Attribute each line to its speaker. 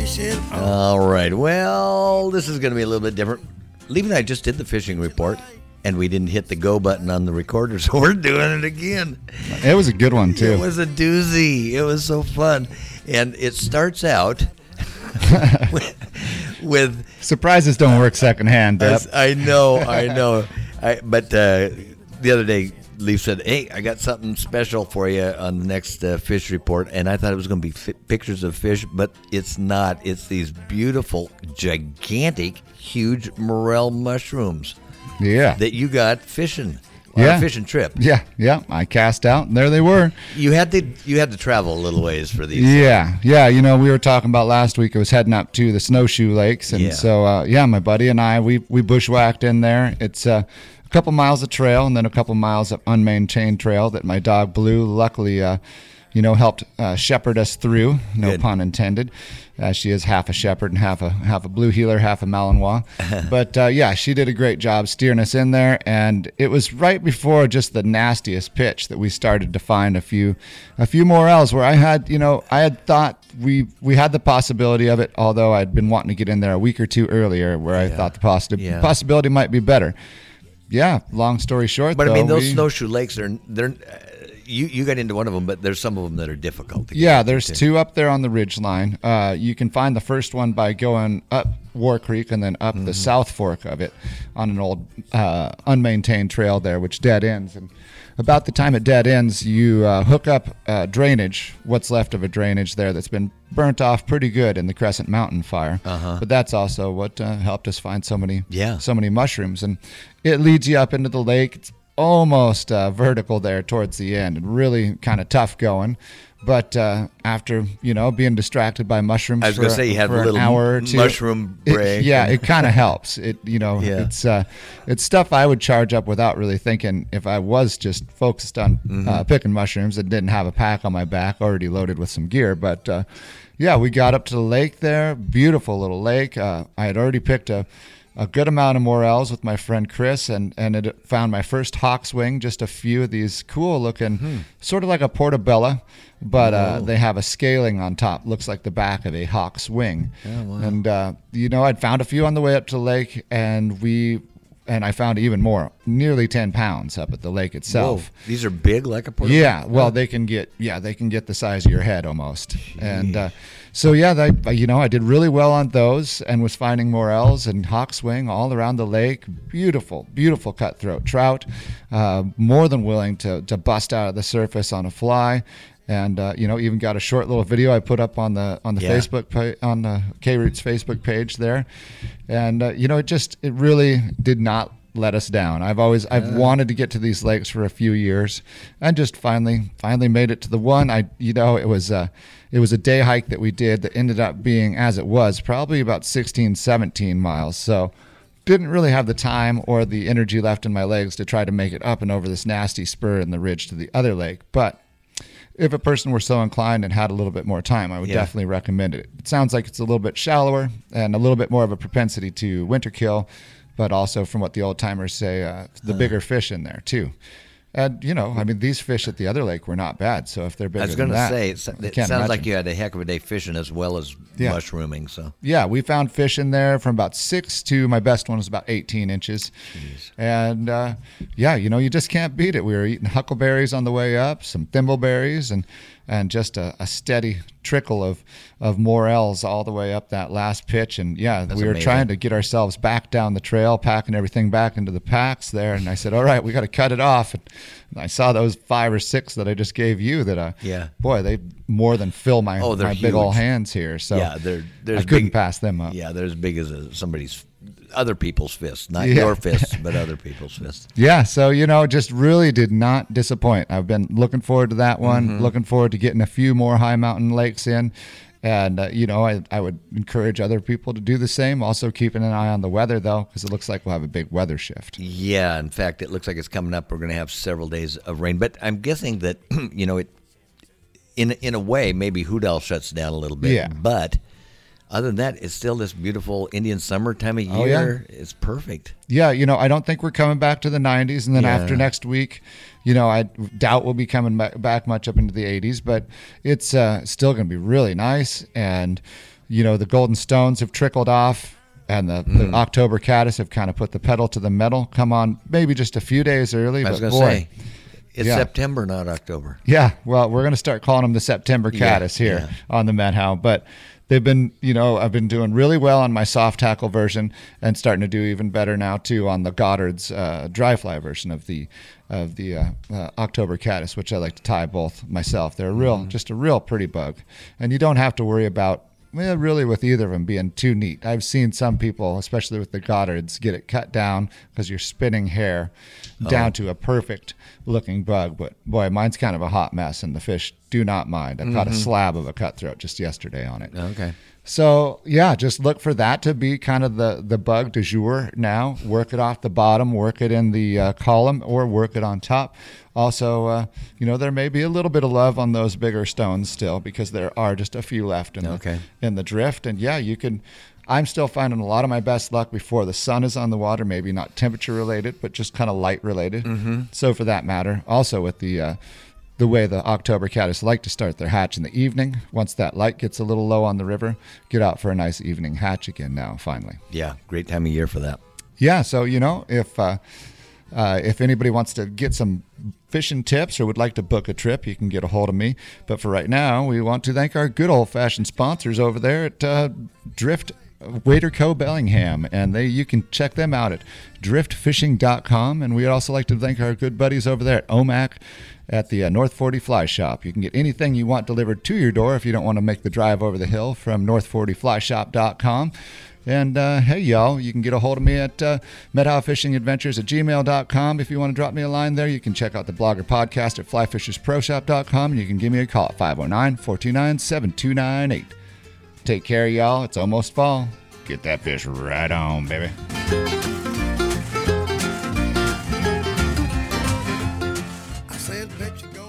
Speaker 1: fishing.
Speaker 2: All right. Well, this is going to be a little bit different. Lee and I just did the fishing report, and we didn't hit the go button on the recorder, so we're doing it again.
Speaker 3: It was a good one, too.
Speaker 2: It was a doozy. It was so fun. And it starts out with
Speaker 3: surprises don't work secondhand, Deb.
Speaker 2: I know. But the other day, Leaf said, "Hey, I got something special for you on the next fish report," and I thought it was going to be pictures of fish, but it's not. It's these beautiful, gigantic, huge morel mushrooms.
Speaker 3: Yeah.
Speaker 2: That you got fishing. On a fishing trip.
Speaker 3: Yeah. I cast out, and there they were.
Speaker 2: You had to travel a little ways for these.
Speaker 3: Yeah. You know, we were talking about last week. I was heading up to the snowshoe lakes, and so my buddy and I we bushwhacked in there. It's a couple miles of trail, and then a couple miles of unmaintained trail that my dog Blue luckily helped shepherd us through. No
Speaker 2: Good.
Speaker 3: pun intended. She is half a shepherd and half a blue heeler, half a Malinois. But she did a great job steering us in there. And it was right before just the nastiest pitch that we started to find a few morels where I had thought we had the possibility of it, although I'd been wanting to get in there a week or two earlier where I thought the possibility might be better. Yeah, long story short.
Speaker 2: But I mean, those snowshoe lakes they're. You got into one of them, but there's some of them that are difficult to get into.
Speaker 3: There's two up there on the ridge line. You can find the first one by going up War Creek and then up the South Fork of it on an old unmaintained trail there, which dead ends. And about the time it dead ends, you hook up drainage, what's left of a drainage there that's been burnt off pretty good in the Crescent Mountain fire. But that's also what helped us find so many mushrooms. And it leads you up into the lake. It's almost vertical there towards the end, and really kind of tough going. But after being distracted by mushrooms,
Speaker 2: I was going to say you had a little
Speaker 3: hour or two,
Speaker 2: mushroom break.
Speaker 3: It kind of helps. It's stuff I would charge up without really thinking if I was just focused on picking mushrooms and didn't have a pack on my back already loaded with some gear. But we got up to the lake there. Beautiful little lake. I had already picked a good amount of morels with my friend Chris, and it found my first hawkswing, just a few of these cool looking, sort of like a portobello, but they have a scaling on top, looks like the back of a hawk's wing.
Speaker 2: Oh, wow.
Speaker 3: And I'd found a few on the way up to the lake, and I found even more, nearly 10 pounds up at the lake itself.
Speaker 2: Whoa. These are big, like a portobello?
Speaker 3: Yeah, well, they can get the size of your head almost. Jeez. And I did really well on those and was finding morels and hawkswing all around the lake. Beautiful, beautiful cutthroat trout, more than willing to bust out of the surface on a fly. And even got a short little video I put up on the Facebook on the K-Roots Facebook page there, and it really did not let us down. I've wanted to get to these lakes for a few years, and just finally made it to the one. It was a day hike that we did that ended up being, as it was, probably about 16, 17 miles. So didn't really have the time or the energy left in my legs to try to make it up and over this nasty spur in the ridge to the other lake. But if a person were so inclined and had a little bit more time, I would definitely recommend it. It sounds like it's a little bit shallower and a little bit more of a propensity to winter kill, but also from what the old timers say, the bigger fish in there too. And, these fish at the other lake were not bad. So if they're bigger than that,
Speaker 2: I was going to say, it sounds like you had a heck of a day fishing as well as mushrooming. So
Speaker 3: yeah, we found fish in there from about 6 to my best one was about 18 inches.
Speaker 2: Jeez.
Speaker 3: And you just can't beat it. We were eating huckleberries on the way up, some thimbleberries, and just a steady trickle of morels all the way up that last pitch. And we were
Speaker 2: amazing.
Speaker 3: Trying to get ourselves back down the trail, packing everything back into the packs there. And I said, all right, we got to cut it off. And I saw those 5 or 6 that I just gave you that, boy, they more than fill my big old hands here. So I couldn't pass them up.
Speaker 2: Yeah, they're as big as somebody's other people's fists, not your fists, but other people's fists.
Speaker 3: Yeah, so just really did not disappoint. I've been looking forward to that one, looking forward to getting a few more high mountain lakes in, and I would encourage other people to do the same. Also keeping an eye on the weather though, because it looks like we'll have a big weather shift.
Speaker 2: Yeah, in fact, it looks like it's coming up. We're going to have several days of rain, but I'm guessing that it in a way maybe Hudal shuts down a little bit, but other than that, it's still this beautiful Indian summer time of year.
Speaker 3: Oh, yeah.
Speaker 2: It's perfect.
Speaker 3: Yeah, I don't think we're coming back to the 90s. And then
Speaker 2: Yeah.
Speaker 3: after next week, I doubt we'll be coming back much up into the 80s. But it's still going to be really nice. And, the golden stones have trickled off. And the October caddis have kind of put the pedal to the metal. Come on, maybe just a few days early.
Speaker 2: I was
Speaker 3: but
Speaker 2: going to
Speaker 3: boy,
Speaker 2: say, it's September, not October.
Speaker 3: Yeah, well, we're going to start calling them the September caddis here on the Methound. But they've been, I've been doing really well on my soft tackle version and starting to do even better now, too, on the Goddard's dry fly version of the October caddis, which I like to tie both myself. They're just a real pretty bug. And you don't have to worry about really with either of them being too neat. I've seen some people, especially with the Goddards, get it cut down because you're spinning hair down to a perfect looking bug. But boy, mine's kind of a hot mess, and the fish do not mind. I caught a slab of a cutthroat just yesterday on it.
Speaker 2: Okay.
Speaker 3: So yeah, just look for that to be kind of the bug du jour now. Work it off the bottom, work it in the column, or work it on top. Also, there may be a little bit of love on those bigger stones still, because there are just a few left in the drift. And yeah, you can. I'm still finding a lot of my best luck before the sun is on the water. Maybe not temperature related, but just kind of light related. So for that matter, also with the way the October caddis like to start their hatch in the evening. Once that light gets a little low on the river, get out for a nice evening hatch again now, finally.
Speaker 2: Yeah, great time of year for that.
Speaker 3: Yeah, so, if anybody wants to get some fishing tips or would like to book a trip, you can get a hold of me. But for right now, we want to thank our good old-fashioned sponsors over there at Drift Wader Co. Bellingham, and you can check them out at driftfishing.com. And we'd also like to thank our good buddies over there at OMAC at the North 40 Fly Shop. You can get anything you want delivered to your door if you don't want to make the drive over the hill from north40flyshop.com. And hey, y'all, you can get a hold of me at medhowfishingadventures@gmail.com. If you want to drop me a line there, you can check out the blogger podcast at flyfishersproshop.com, and you can give me a call at 509-429-7298. Take care, y'all. It's almost fall. Get that fish right on, baby.
Speaker 1: I said, let you go.